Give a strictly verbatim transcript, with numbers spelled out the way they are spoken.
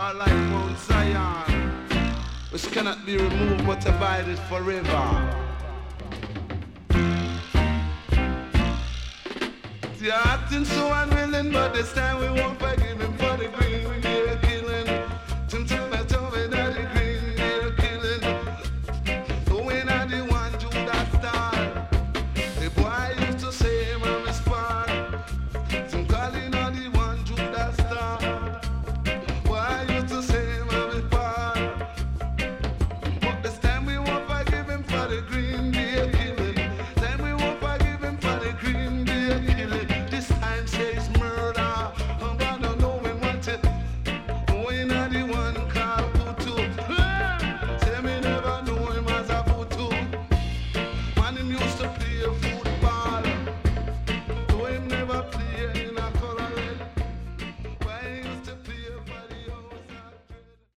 are like Mount Zion, which cannot be removed but abideth forever. You're acting so unwilling, but this time we won't forgive him for the green.